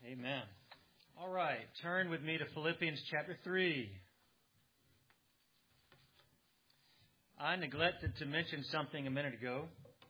Amen. All right, turn with me to Philippians chapter 3. I neglected to mention something a minute ago.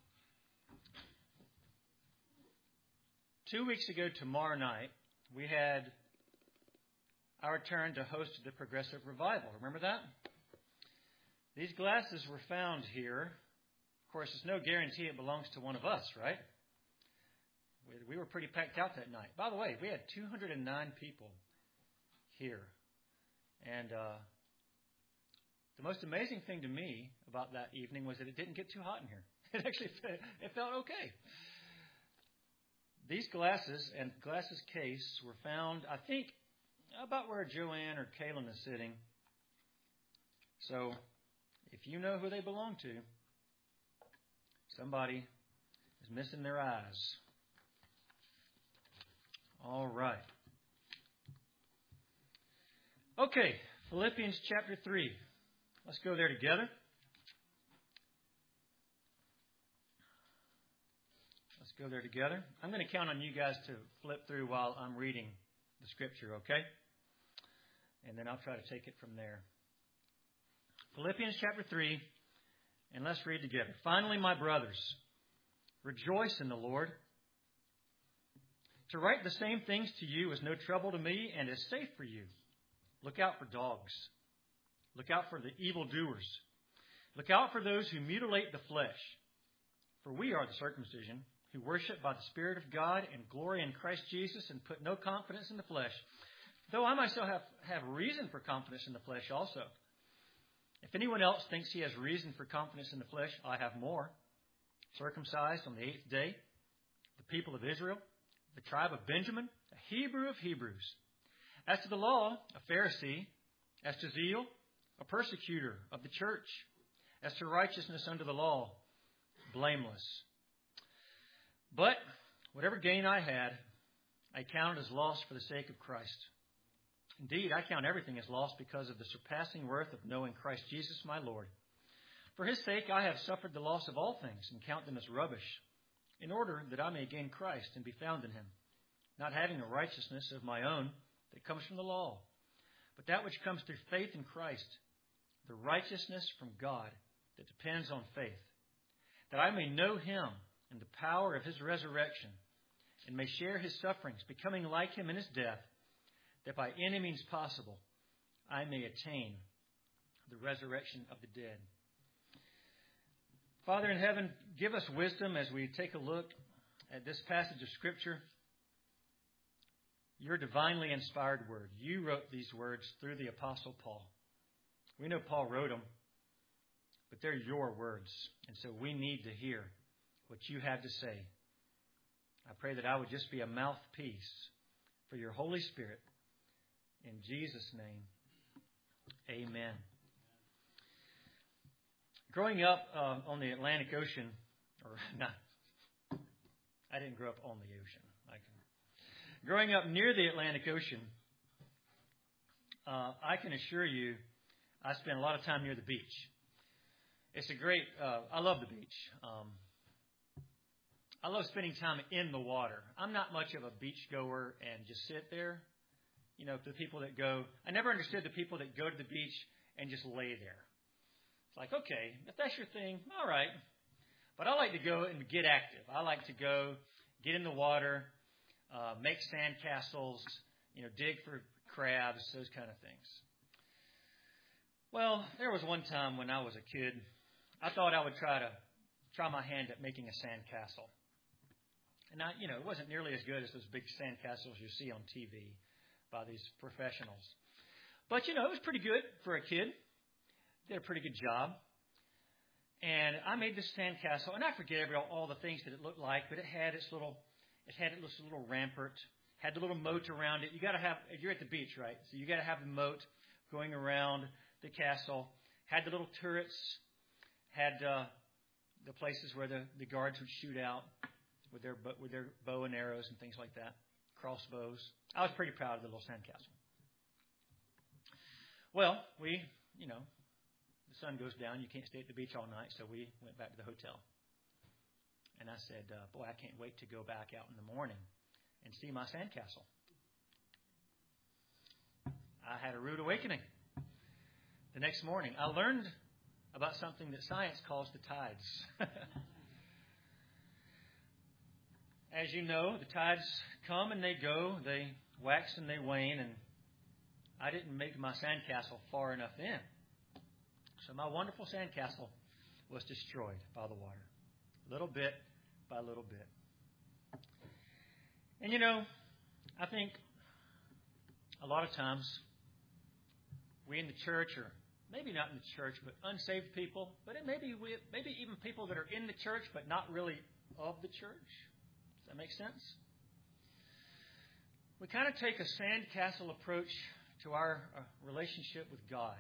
2 weeks ago tomorrow night, we had our turn to host the Progressive Revival. Remember that? These glasses were found here. Of course, there's no guarantee it belongs to one of us, right? We were pretty packed out that night. By the way, we had 209 people here. And the most amazing thing to me about that evening was that it didn't get too hot in here. It actually it felt okay. These glasses and glasses case were found, I think, about where Joanne or Kaylin is sitting. So if you know who they belong to, somebody is missing their eyes. All right. Okay, Philippians chapter 3. Let's go there together. Let's go there together. I'm going to count on you guys to flip through while I'm reading the scripture, okay? And then I'll try to take it from there. Philippians chapter 3, and let's read together. Finally, my brothers, rejoice in the Lord. To write the same things to you is no trouble to me and is safe for you. Look out for dogs. Look out for the evildoers. Look out for those who mutilate the flesh. For we are the circumcision, who worship by the Spirit of God and glory in Christ Jesus and put no confidence in the flesh. Though I myself have reason for confidence in the flesh also. If anyone else thinks he has reason for confidence in the flesh, I have more. Circumcised on the 8th day, the people of Israel, the tribe of Benjamin, a Hebrew of Hebrews. As to the law, a Pharisee. As to zeal, a persecutor of the church. As to righteousness under the law, blameless. But whatever gain I had, I counted as loss for the sake of Christ. Indeed, I count everything as loss because of the surpassing worth of knowing Christ Jesus my Lord. For his sake I have suffered the loss of all things and count them as rubbish, in order that I may gain Christ and be found in him, not having a righteousness of my own that comes from the law, but that which comes through faith in Christ, the righteousness from God that depends on faith, that I may know him and the power of his resurrection, and may share his sufferings, becoming like him in his death, that by any means possible I may attain the resurrection of the dead. Father in heaven, give us wisdom as we take a look at this passage of Scripture. Your divinely inspired word. You wrote these words through the Apostle Paul. We know Paul wrote them, but they're your words. And so we need to hear what you have to say. I pray that I would just be a mouthpiece for your Holy Spirit. In Jesus' name, amen. Growing up on the Atlantic Ocean, or not, I didn't grow up on the ocean. Growing up near the Atlantic Ocean, I can assure you, I spent a lot of time near the beach. It's a great, I love the beach. I love spending time in the water. I'm not much of a beach goer and just sit there. You know, the people that go, I never understood the people that go to the beach and just lay there. It's like, okay, if that's your thing, all right. But I like to go and get active. I like to go, get in the water, make sand castles, dig for crabs, those kind of things. Well, there was one time when I was a kid, I thought I would try my hand at making a sand castle. And it wasn't nearly as good as those big sand castles you see on TV by these professionals. But, it was pretty good for a kid. Did a pretty good job. And I made this sand castle, and I forget all the things that it looked like, but it had its little rampart, had the little moat around it. You're at the beach, right? So you got to have the moat going around the castle. Had the little turrets, had the places where the guards would shoot out with their bow and arrows and things like that, crossbows. I was pretty proud of the little sandcastle. Well, the sun goes down. You can't stay at the beach all night, so we went back to the hotel. And I said, boy, I can't wait to go back out in the morning and see my sandcastle. I had a rude awakening. The next morning, I learned about something that science calls the tides. As you know, the tides come and they go. They wax and they wane. And I didn't make my sandcastle far enough in. So my wonderful sandcastle was destroyed by the water. Little bit by little bit. And you know, I think a lot of times we in the church, or maybe not in the church, but unsaved people, but maybe even people that are in the church but not really of the church. Does that make sense? We kind of take a sandcastle approach to our relationship with God.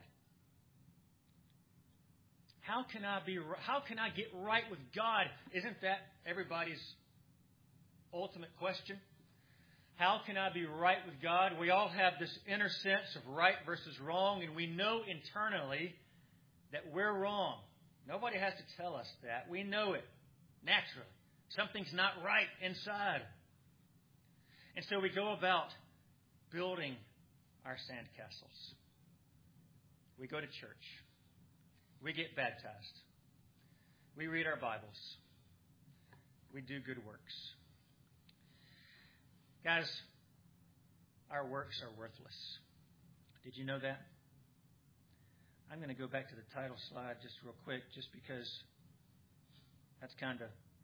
How can I get right with God? Isn't that everybody's ultimate question? How can I be right with God? We all have this inner sense of right versus wrong, and we know internally that we're wrong. Nobody has to tell us that. We know it naturally. Something's not right inside. And so we go about building our sandcastles. We go to church. We get baptized. We read our Bibles. We do good works. Guys, our works are worthless. Did you know that? I'm going to go back to the title slide just real quick, just because that's kind of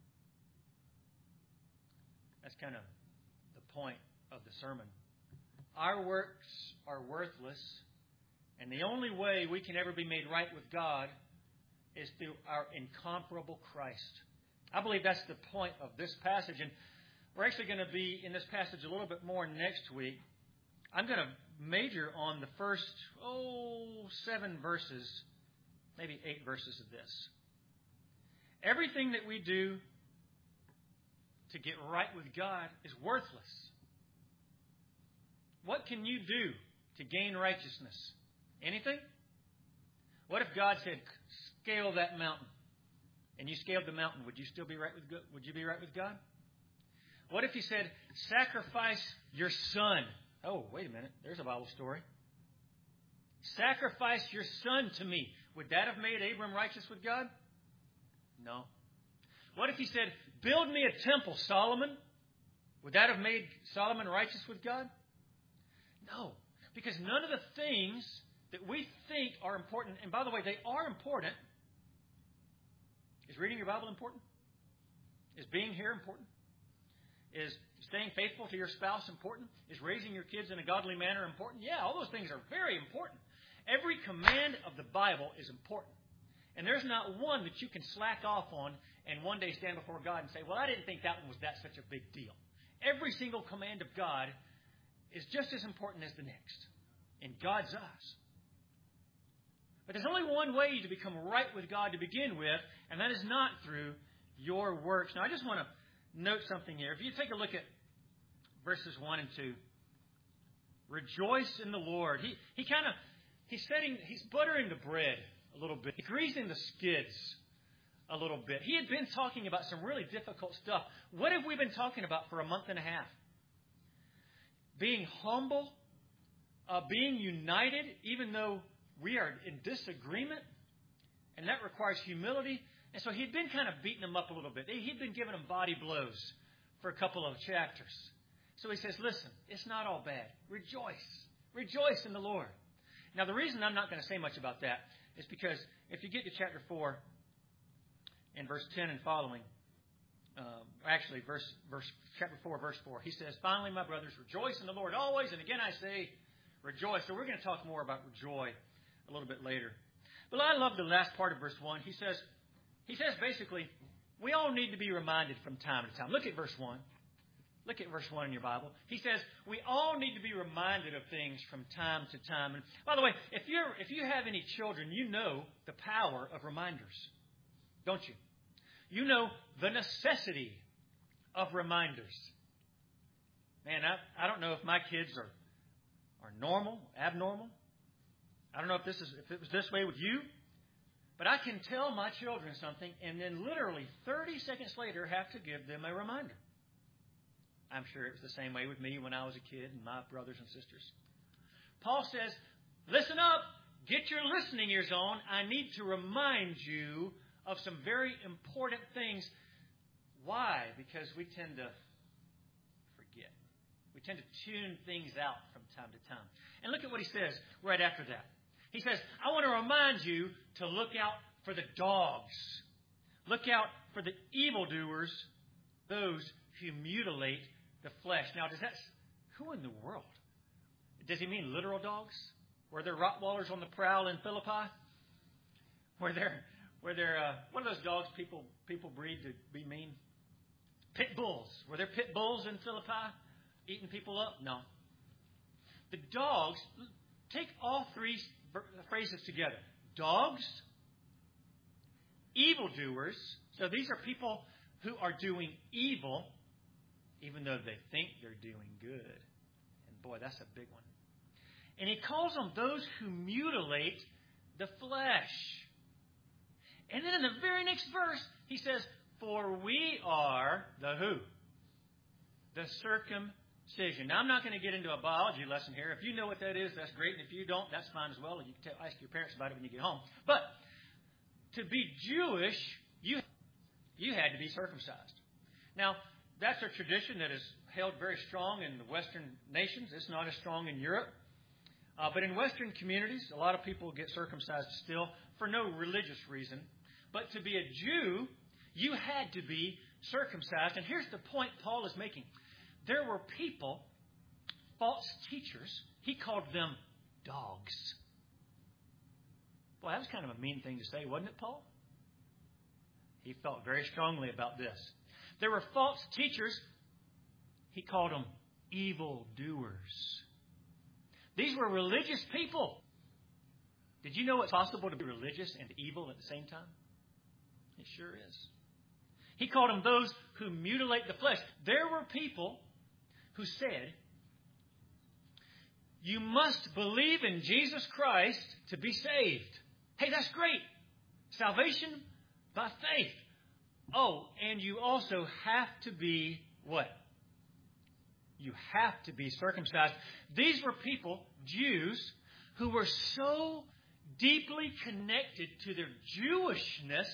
the point of the sermon. Our works are worthless, and the only way we can ever be made right with God is through our incomparable Christ. I believe that's the point of this passage, and we're actually going to be in this passage a little bit more next week. I'm going to major on the first, 7 verses, maybe 8 verses of this. Everything that we do to get right with God is worthless. What can you do to gain righteousness? Anything? What if God said, scale that mountain, and you scaled the mountain? Would you still be right with God? Would you be right with God? What if He said, sacrifice your son? Oh, wait a minute. There's a Bible story. Sacrifice your son to me. Would that have made Abram righteous with God? No. What if He said, build me a temple, Solomon? Would that have made Solomon righteous with God? No. Because none of the things that we think are important, and by the way, they are important. Is reading your Bible important? Is being here important? Is staying faithful to your spouse important? Is raising your kids in a godly manner important? Yeah, all those things are very important. Every command of the Bible is important. And there's not one that you can slack off on and one day stand before God and say, well, I didn't think that one was such a big deal. Every single command of God is just as important as the next in God's eyes. But there's only one way to become right with God to begin with, and that is not through your works. Now, I just want to note something here. If you take a look at verses 1 and 2, rejoice in the Lord. He's buttering the bread a little bit. He's greasing the skids a little bit. He had been talking about some really difficult stuff. What have we been talking about for a month and a half? Being humble, being united, even though we are in disagreement, and that requires humility. And so he'd been kind of beating them up a little bit. He'd been giving them body blows for a couple of chapters. So he says, listen, it's not all bad. Rejoice. Rejoice in the Lord. Now, the reason I'm not going to say much about that is because if you get to chapter 4, in verse 10 and following, chapter 4, verse 4, he says, finally, my brothers, rejoice in the Lord always. And again, I say rejoice. So we're going to talk more about joy a little bit later. But I love the last part of verse 1. He says basically, we all need to be reminded from time to time. Look at verse 1. Look at verse 1 in your Bible. He says, we all need to be reminded of things from time to time. And by the way, if you have any children, you know the power of reminders, don't you? You know the necessity of reminders. Man, I don't know if my kids are normal, abnormal. I don't know if it was this way with you. But I can tell my children something and then literally 30 seconds later have to give them a reminder. I'm sure it was the same way with me when I was a kid and my brothers and sisters. Paul says, listen up. Get your listening ears on. I need to remind you of some very important things. Why? Because we tend to forget. We tend to tune things out from time to time. And look at what he says right after that. He says, I want to remind you to look out for the dogs. Look out for the evildoers, those who mutilate the flesh. Now, who in the world? Does he mean literal dogs? Were there Rottweilers on the prowl in Philippi? Were there what are those dogs people breed to be mean? Pit bulls. Were there pit bulls in Philippi eating people up? No. The dogs, take all three phrases together. Dogs, evildoers. So these are people who are doing evil, even though they think they're doing good. And boy, that's a big one. And he calls them those who mutilate the flesh. And then in the very next verse, he says, for we are the who? The circumcision. Now, I'm not going to get into a biology lesson here. If you know what that is, that's great. And if you don't, that's fine as well. You can ask your parents about it when you get home. But to be Jewish, you had to be circumcised. Now, that's a tradition that is held very strong in the Western nations. It's not as strong in Europe. But in Western communities, a lot of people get circumcised still for no religious reason. But to be a Jew, you had to be circumcised. And here's the point Paul is making. There were people, false teachers, he called them dogs. Boy, that was kind of a mean thing to say, wasn't it, Paul? He felt very strongly about this. There were false teachers, he called them evildoers. These were religious people. Did you know it's possible to be religious and evil at the same time? It sure is. He called them those who mutilate the flesh. There were people who said, you must believe in Jesus Christ to be saved. Hey, that's great. Salvation by faith. Oh, and you also have to be what? You have to be circumcised. These were people, Jews, who were so deeply connected to their Jewishness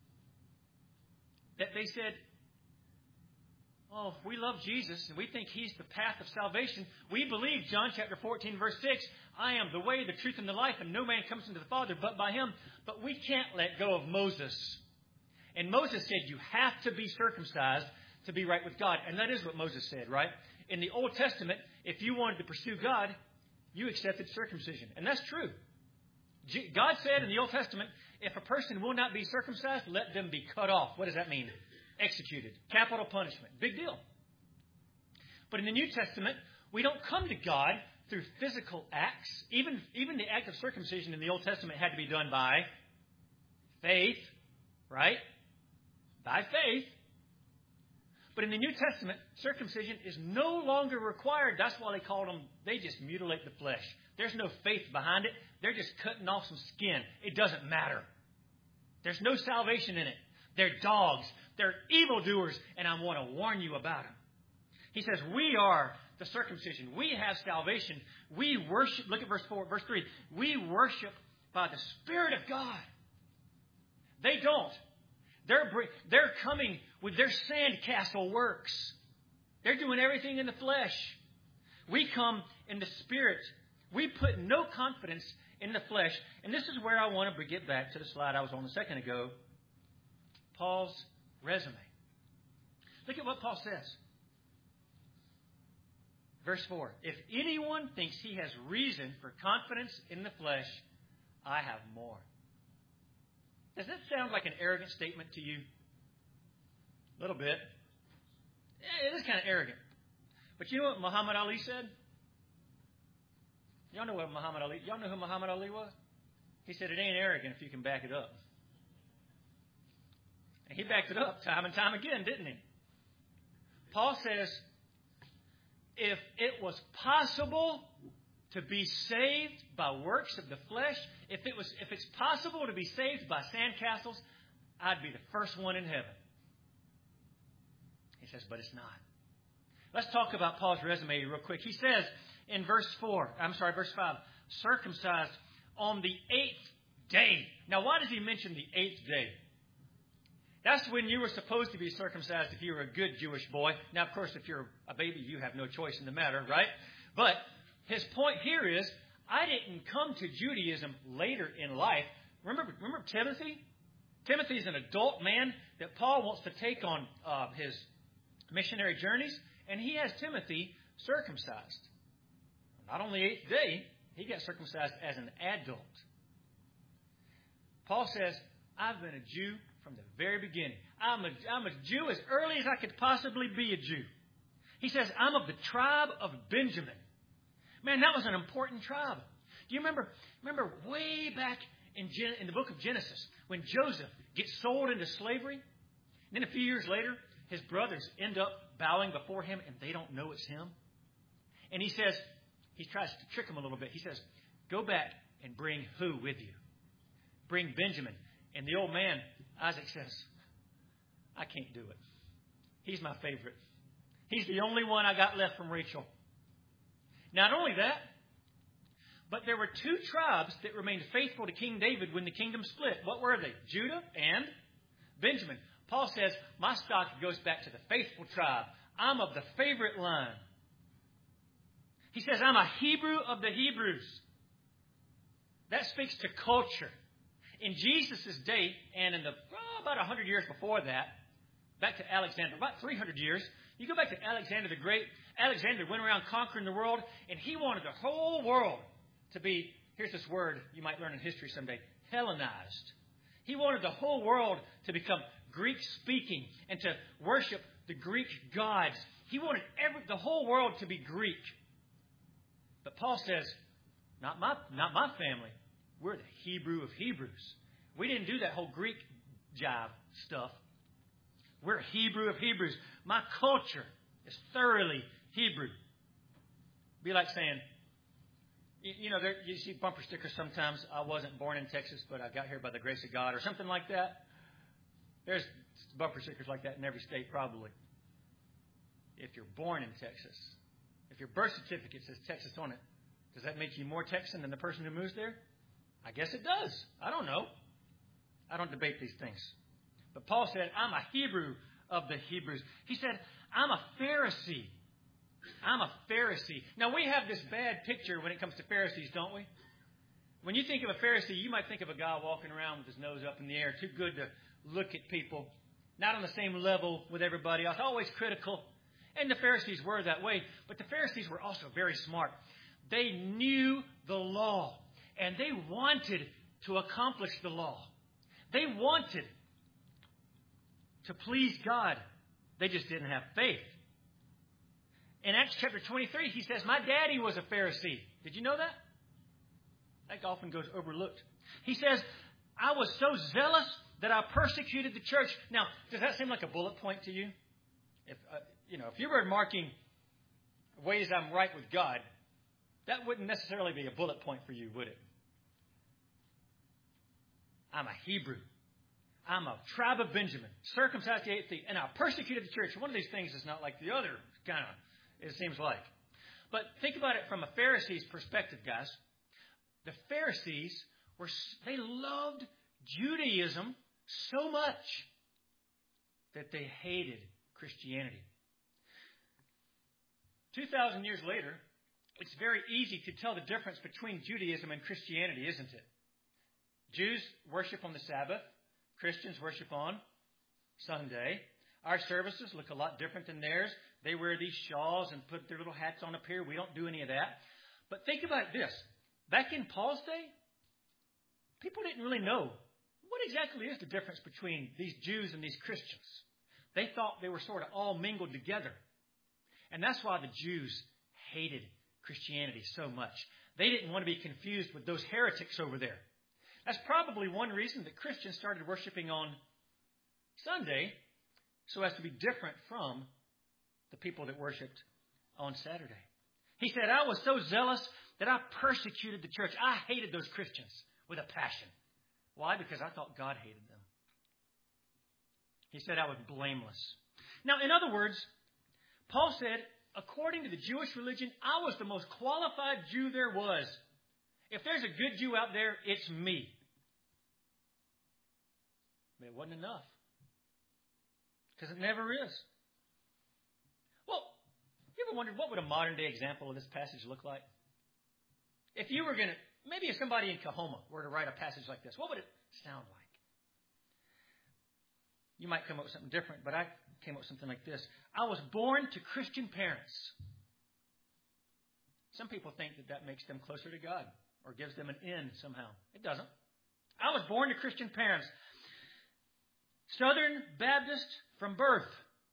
that they said, oh, we love Jesus and we think He's the path of salvation. We believe, John chapter 14, verse 6, I am the way, the truth, and the life, and no man comes into the Father but by Him. But we can't let go of Moses. And Moses said you have to be circumcised to be right with God. And that is what Moses said, right? In the Old Testament, if you wanted to pursue God, you accepted circumcision. And that's true. God said in the Old Testament, if a person will not be circumcised, let them be cut off. What does that mean? Executed. Capital punishment. Big deal. But in the New Testament, we don't come to God through physical acts. Even the act of circumcision in the Old Testament had to be done by faith, right? By faith. But in the New Testament, circumcision is no longer required. That's why they just mutilate the flesh. There's no faith behind it. They're just cutting off some skin. It doesn't matter. There's no salvation in it. They're dogs. They're evildoers, and I want to warn you about them. He says, we are the circumcision. We have salvation. We worship. Look at verse 3. We worship by the Spirit of God. They don't. They're coming with their sandcastle works. They're doing everything in the flesh. We come in the Spirit. We put no confidence in the flesh. And this is where I want to get back to the slide I was on a second ago. Paul's resume. Look at what Paul says. Verse 4. If anyone thinks he has reason for confidence in the flesh, I have more. Does that sound like an arrogant statement to you? A little bit. It is kind of arrogant. But you know what Muhammad Ali said? Y'all know what y'all know who Muhammad Ali was? He said, it ain't arrogant if you can back it up. And he backed it up time and time again, didn't he? Paul says, if it was possible to be saved by works of the flesh, if it's possible to be saved by sandcastles, I'd be the first one in heaven. He says, but it's not. Let's talk about Paul's resume real quick. He says in verse 5, circumcised on the 8th day. Now, why does he mention the 8th day? That's when you were supposed to be circumcised if you were a good Jewish boy. Now, of course, if you're a baby, you have no choice in the matter, right? But his point here is, I didn't come to Judaism later in life. Remember Timothy? Timothy's an adult man that Paul wants to take on his missionary journeys, and he has Timothy circumcised. Not only 8th day, he got circumcised as an adult. Paul says, I've been a Jew from the very beginning. I'm a Jew as early as I could possibly be a Jew. He says, I'm of the tribe of Benjamin. Man, that was an important tribe. Do you remember way back in the book of Genesis when Joseph gets sold into slavery? And then a few years later, his brothers end up bowing before him and they don't know it's him. And he says, he tries to trick them a little bit. He says, go back and bring who with you? Bring Benjamin. And the old man, Isaac, says, I can't do it. He's my favorite. He's the only one I got left from Rachel. Not only that, but there were 2 tribes that remained faithful to King David when the kingdom split. What were they? Judah and Benjamin. Paul says, my stock goes back to the faithful tribe. I'm of the favorite line. He says, I'm a Hebrew of the Hebrews. That speaks to culture. In Jesus' day, and in about 100 years before that, back to Alexander, about 300 years, you go back to Alexander the Great. Alexander went around conquering the world, and he wanted the whole world to be, here's this word you might learn in history someday, Hellenized. He wanted the whole world to become Greek-speaking and to worship the Greek gods. He wanted the whole world to be Greek. But Paul says, not my family. We're the Hebrew of Hebrews. We didn't do that whole Greek jive stuff. We're Hebrew of Hebrews. My culture is thoroughly Hebrew. Be like saying, you see bumper stickers sometimes. I wasn't born in Texas, but I got here by the grace of God, or something like that. There's bumper stickers like that in every state, probably. If you're born in Texas, if your birth certificate says Texas on it, does that make you more Texan than the person who moves there? I guess it does. I don't know. I don't debate these things. But Paul said, I'm a Hebrew of the Hebrews. He said, I'm a Pharisee. I'm a Pharisee. Now, we have this bad picture when it comes to Pharisees, don't we? When you think of a Pharisee, you might think of a guy walking around with his nose up in the air, too good to look at people, not on the same level with everybody else, always critical. And the Pharisees were that way. But the Pharisees were also very smart. They knew the law, and they wanted to accomplish the law. They wanted to please God. They just didn't have faith. In Acts chapter 23, he says, my daddy was a Pharisee. Did you know that? That often goes overlooked. He says, I was so zealous that I persecuted the church. Now, does that seem like a bullet point to you? If you were marking ways I'm right with God, that wouldn't necessarily be a bullet point for you, would it? I'm a Hebrew. I'm a tribe of Benjamin, circumcised the 8th day, and I persecuted the church. One of these things is not like the other, kind of, it seems like. But think about it from a Pharisee's perspective, guys. The Pharisees, they loved Judaism so much that they hated Christianity. 2,000 years later, it's very easy to tell the difference between Judaism and Christianity, isn't it? Jews worship on the Sabbath. Christians worship on Sunday. Our services look a lot different than theirs. They wear these shawls and put their little hats on up here. We don't do any of that. But think about this. Back in Paul's day, people didn't really know what exactly is the difference between these Jews and these Christians. They thought they were sort of all mingled together. And that's why the Jews hated Christianity so much. They didn't want to be confused with those heretics over there. That's probably one reason that Christians started worshiping on Sunday, so as to be different from the people that worshiped on Saturday. He said, I was so zealous that I persecuted the church. I hated those Christians with a passion. Why? Because I thought God hated them. He said I was blameless. Now, in other words, Paul said, according to the Jewish religion, I was the most qualified Jew there was. If there's a good Jew out there, it's me. But it wasn't enough. Because it never is. Well, you ever wondered what would a modern day example of this passage look like? If you were going to, maybe if somebody in Kahoma were to write a passage like this, what would it sound like? You might come up with something different, but I came up with something like this. I was born to Christian parents. Some people think that makes them closer to God or gives them an in somehow. It doesn't. I was born to Christian parents. Southern Baptist from birth.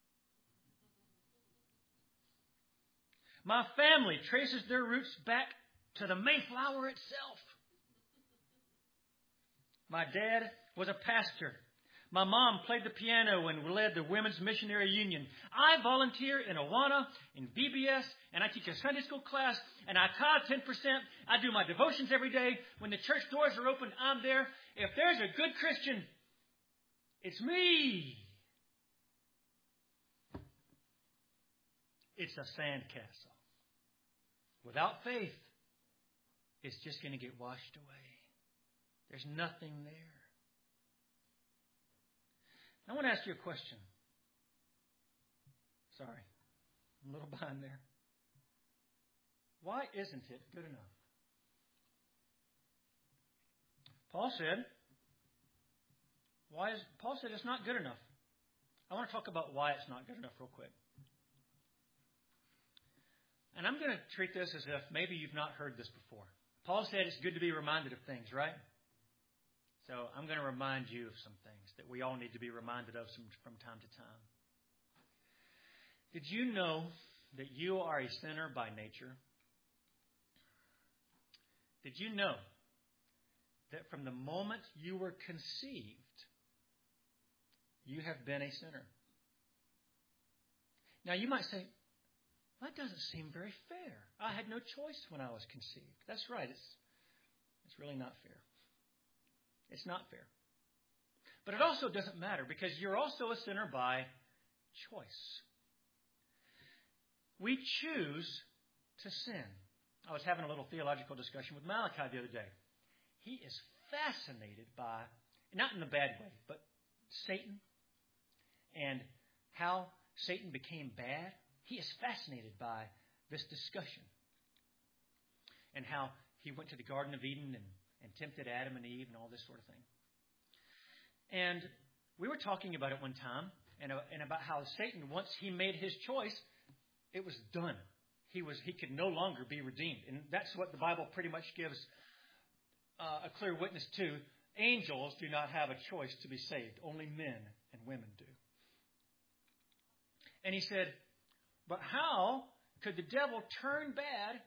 My family traces their roots back to the Mayflower itself. My dad was a pastor. My mom played the piano and led the Women's Missionary Union. I volunteer in Awana, in VBS, and I teach a Sunday school class, and I tithe 10%. I do my devotions every day. When the church doors are open, I'm there. If there's a good Christian, it's me. It's a sandcastle. Without faith, it's just going to get washed away. There's nothing there. I want to ask you a question. Sorry, I'm a little behind there. Why isn't it good enough? Paul said it's not good enough. I want to talk about why it's not good enough real quick. And I'm going to treat this as if maybe you've not heard this before. Paul said it's good to be reminded of things, right? So I'm going to remind you of some things that we all need to be reminded of from time to time. Did you know that you are a sinner by nature? Did you know that from the moment you were conceived, you have been a sinner? Now you might say, that doesn't seem very fair. I had no choice when I was conceived. That's right. It's really not fair. It's not fair. But it also doesn't matter because you're also a sinner by choice. We choose to sin. I was having a little theological discussion with Malachi the other day. He is fascinated by, not in a bad way, but Satan and how Satan became bad. He is fascinated by this discussion and how he went to the Garden of Eden and tempted Adam and Eve and all this sort of thing. And we were talking about it one time and about how Satan, once he made his choice, it was done. He could no longer be redeemed. And that's what the Bible pretty much gives a clear witness to. Angels do not have a choice to be saved. Only men and women do. And he said, but how could the devil turn bad?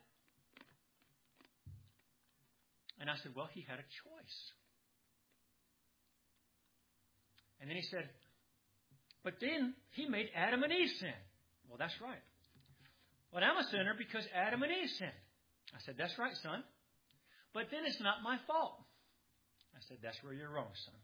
And I said, well, he had a choice. And then he said, but then he made Adam and Eve sin. Well, that's right. Well, I'm a sinner because Adam and Eve sinned. I said, that's right, son. But then it's not my fault. I said, that's where you're wrong, son.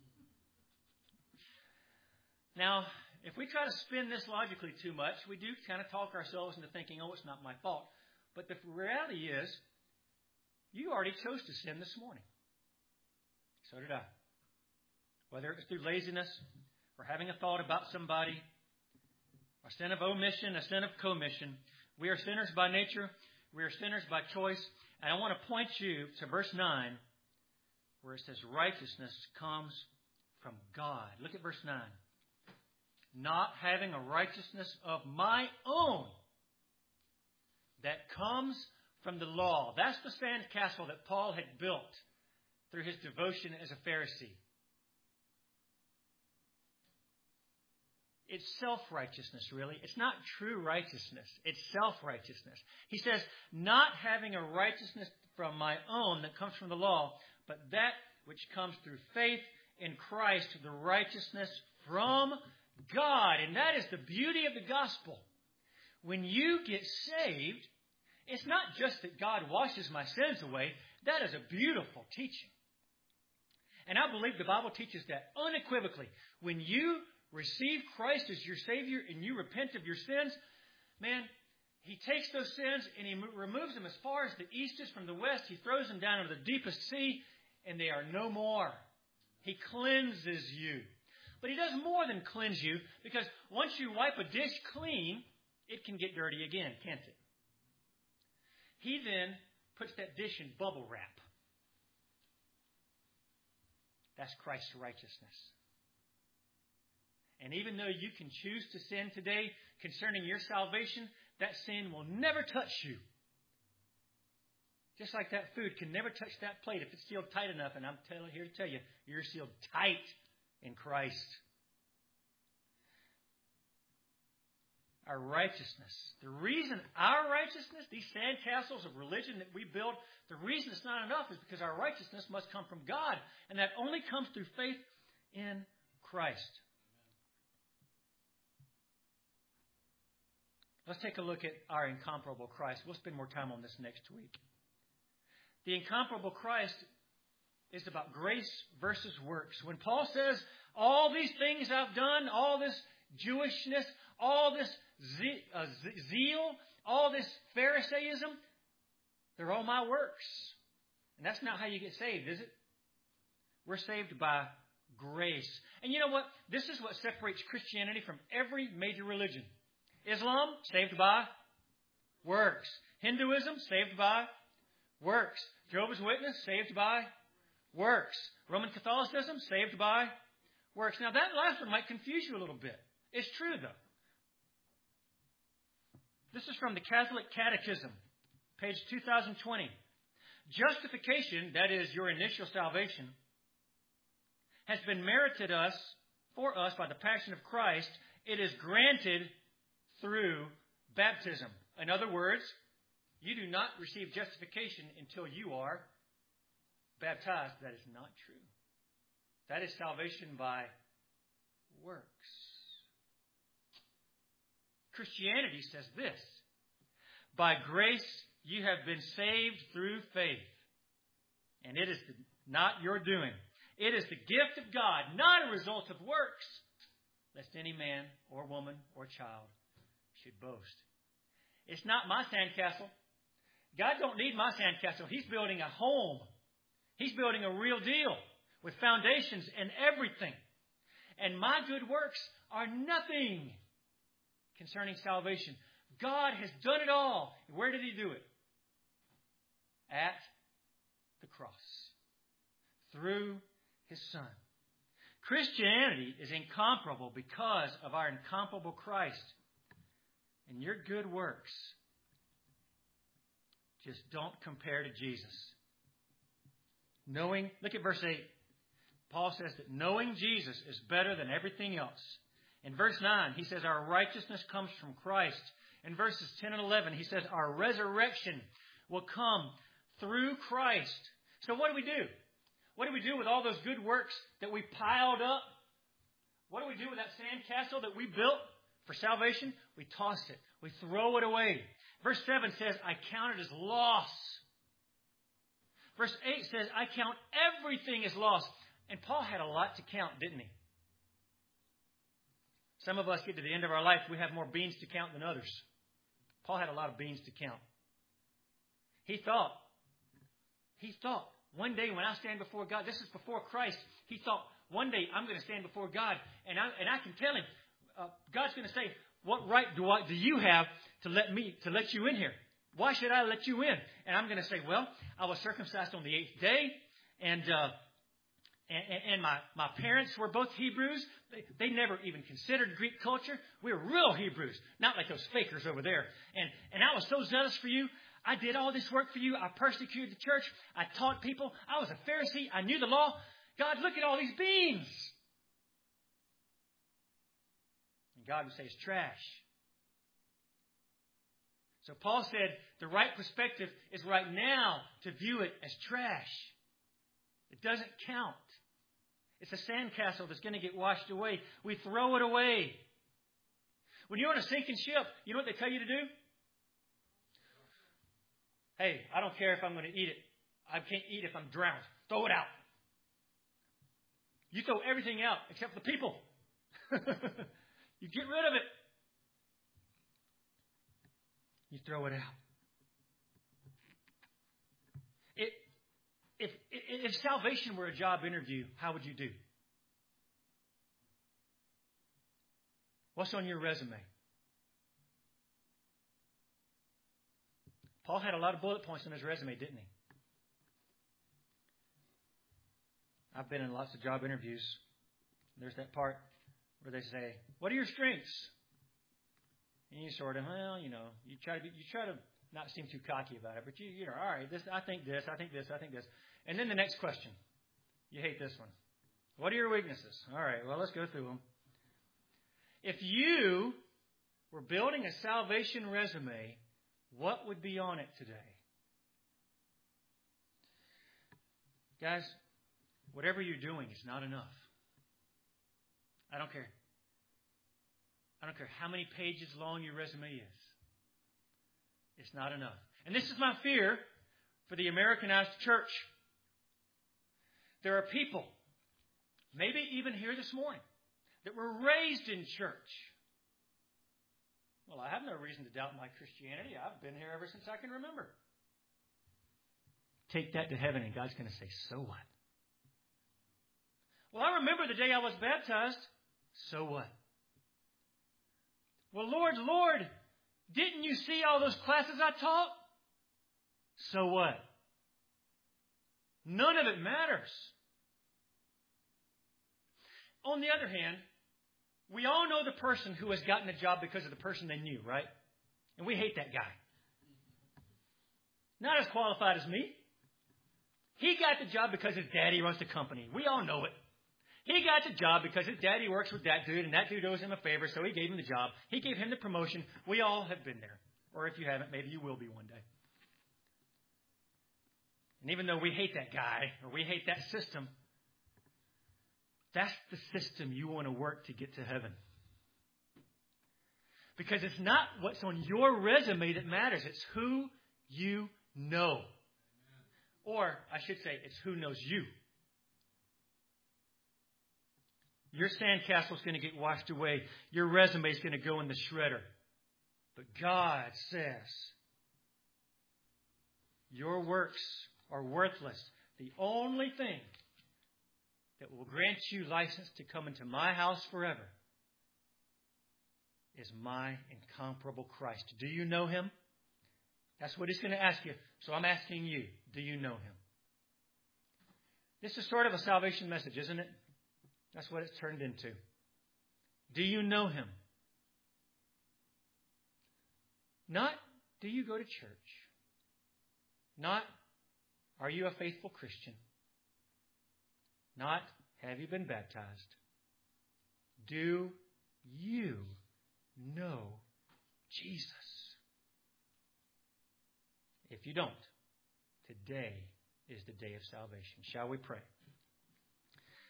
Now, if we try to spin this logically too much, we do kind of talk ourselves into thinking, oh, it's not my fault. But the reality is, you already chose to sin this morning. So did I. Whether it was through laziness or having a thought about somebody, a sin of omission, a sin of commission. We are sinners by nature. We are sinners by choice. And I want to point you to verse 9 where it says righteousness comes from God. Look at verse 9. Not having a righteousness of my own that comes from the law. That's the sandcastle that Paul had built through his devotion as a Pharisee. It's self-righteousness, really. It's not true righteousness. It's self-righteousness. He says, not having a righteousness from my own that comes from the law, but that which comes through faith in Christ, the righteousness from God. And that is the beauty of the gospel. When you get saved, it's not just that God washes my sins away. That is a beautiful teaching. And I believe the Bible teaches that unequivocally. When you receive Christ as your Savior and you repent of your sins, man, He takes those sins and He removes them as far as the east is from the west. He throws them down into the deepest sea, and they are no more. He cleanses you. But He does more than cleanse you, because once you wipe a dish clean, it can get dirty again, can't it? He then puts that dish in bubble wrap. That's Christ's righteousness. And even though you can choose to sin today concerning your salvation, that sin will never touch you. Just like that food can never touch that plate if it's sealed tight enough. And I'm here to tell you, you're sealed tight in Christ. Our righteousness. The reason our righteousness, these sandcastles of religion that we build, the reason it's not enough is because our righteousness must come from God. And that only comes through faith in Christ. Let's take a look at our incomparable Christ. We'll spend more time on this next week. The incomparable Christ is about grace versus works. When Paul says, all these things I've done, all this Jewishness, all this zeal, all this Pharisaism, they're all my works. And that's not how you get saved, is it? We're saved by grace. And you know what? This is what separates Christianity from every major religion. Islam, saved by works. Hinduism, saved by works. Jehovah's Witness, saved by works. Roman Catholicism, saved by works. Now that last one might confuse you a little bit. It's true though. This is from the Catholic Catechism, page 2020. Justification, that is your initial salvation, has been merited for us by the passion of Christ. It is granted through baptism. In other words, you do not receive justification until you are baptized. That is not true. That is salvation by works. Christianity says this: by grace you have been saved through faith. And it is not your doing. It is the gift of God, not a result of works, lest any man or woman or child should boast. It's not my sandcastle. God don't need my sandcastle. He's building a home. He's building a real deal with foundations and everything. And my good works are nothing concerning salvation. God has done it all. Where did He do it? At the cross. Through His Son. Christianity is incomparable because of our incomparable Christ. And your good works just don't compare to Jesus. Look at verse 8. Paul says that knowing Jesus is better than everything else. In verse 9, he says our righteousness comes from Christ. In verses 10 and 11, he says our resurrection will come through Christ. So what do we do? What do we do with all those good works that we piled up? What do we do with that sandcastle that we built for salvation? We toss it. We throw it away. Verse 7 says, I count it as loss. Verse 8 says, I count everything as loss. And Paul had a lot to count, didn't he? Some of us get to the end of our life, we have more beans to count than others. Paul had a lot of beans to count. He thought, one day when I stand before God, this is before Christ, he thought, one day I'm going to stand before God, and I can tell Him, God's going to say, what right do you have to let you in here? Why should I let you in? And I'm going to say, well, I was circumcised on the 8th day, and my parents were both Hebrews. They never even considered Greek culture. We were real Hebrews, not like those fakers over there. And I was so zealous for you. I did all this work for you. I persecuted the church. I taught people. I was a Pharisee. I knew the law. God, look at all these beans. And God would say, it's trash. So Paul said the right perspective is right now to view it as trash. It doesn't count. It's a sandcastle that's going to get washed away. We throw it away. When you're on a sinking ship, you know what they tell you to do? Hey, I don't care if I'm going to eat it. I can't eat if I'm drowned. Throw it out. You throw everything out except the people. You get rid of it. You throw it out. If salvation were a job interview, how would you do? What's on your resume? Paul had a lot of bullet points on his resume, didn't he? I've been in lots of job interviews. There's that part where they say, "What are your strengths?" And you sort of, you try to not seem too cocky about it, but all right, I think this. And then the next question. You hate this one. What are your weaknesses? All right, well, let's go through them. If you were building a salvation resume, what would be on it today? Guys, whatever you're doing is not enough. I don't care. I don't care how many pages long your resume is. It's not enough. And this is my fear for the Americanized church. There are people, maybe even here this morning, that were raised in church. Well, I have no reason to doubt my Christianity. I've been here ever since I can remember. Take that to heaven and God's going to say, so what? Well, I remember the day I was baptized. So what? Well, Lord, didn't you see all those classes I taught? So what? None of it matters. On the other hand, we all know the person who has gotten a job because of the person they knew, right? And we hate that guy. Not as qualified as me. He got the job because his daddy runs the company. We all know it. He got the job because his daddy works with that dude, and that dude owes him a favor, so he gave him the job. He gave him the promotion. We all have been there. Or if you haven't, maybe you will be one day. And even though we hate that guy, or we hate that system, that's the system you want to work to get to heaven. Because it's not what's on your resume that matters. It's who you know. Or, I should say, it's who knows you. Your sandcastle's going to get washed away. Your resume's going to go in the shredder. But God says, your works are worthless. The only thing that will grant you license to come into my house forever is my incomparable Christ. Do you know him? That's what he's going to ask you. So I'm asking you, do you know him? This is sort of a salvation message, isn't it? That's what it's turned into. Do you know him? Not, do you go to church? Not, are you a faithful Christian? Not, have you been baptized? Do you know Jesus? If you don't, today is the day of salvation. Shall we pray?